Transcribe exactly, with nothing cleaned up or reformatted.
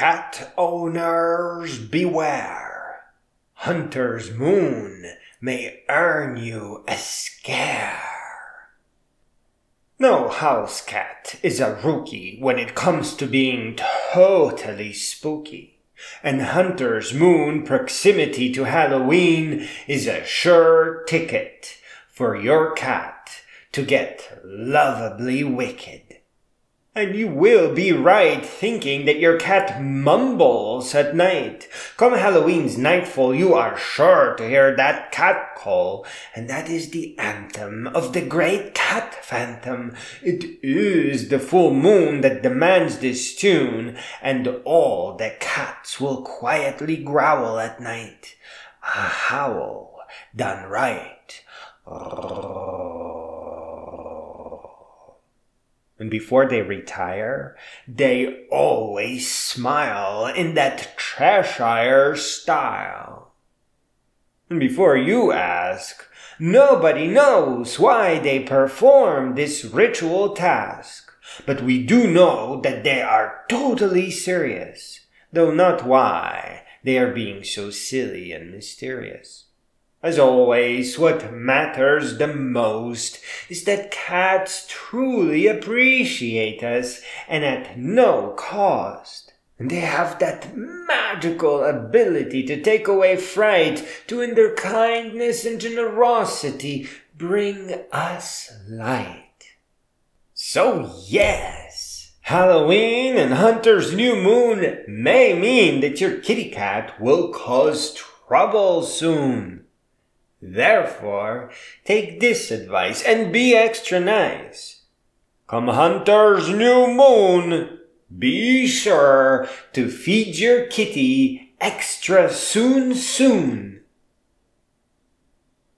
Cat owners beware. Hunter's Moon may earn you a scare. No house cat is a rookie when it comes to being totally spooky. And Hunter's Moon proximity to Halloween is a sure ticket for your cat to get lovably wicked. And you will be right thinking that your cat mumbles at night. Come Halloween's nightfall, you are sure to hear that cat call, and that is the anthem of the great cat phantom. It is the full moon that demands this tune, and all the cats will quietly growl at night. A howl done right. And before they retire, they always smile in that Cheshire style. And before you ask, nobody knows why they perform this ritual task. But we do know that they are totally serious, though not why they are being so silly and mysterious. As always, what matters the most is that cats truly appreciate us and at no cost. And they have that magical ability to take away fright, to in their kindness and generosity bring us light. So yes, Halloween and Hunter's New Moon may mean that your kitty cat will cause trouble soon. Therefore, take this advice and be extra nice. Come Hunter's New Moon, be sure to feed your kitty extra soon soon.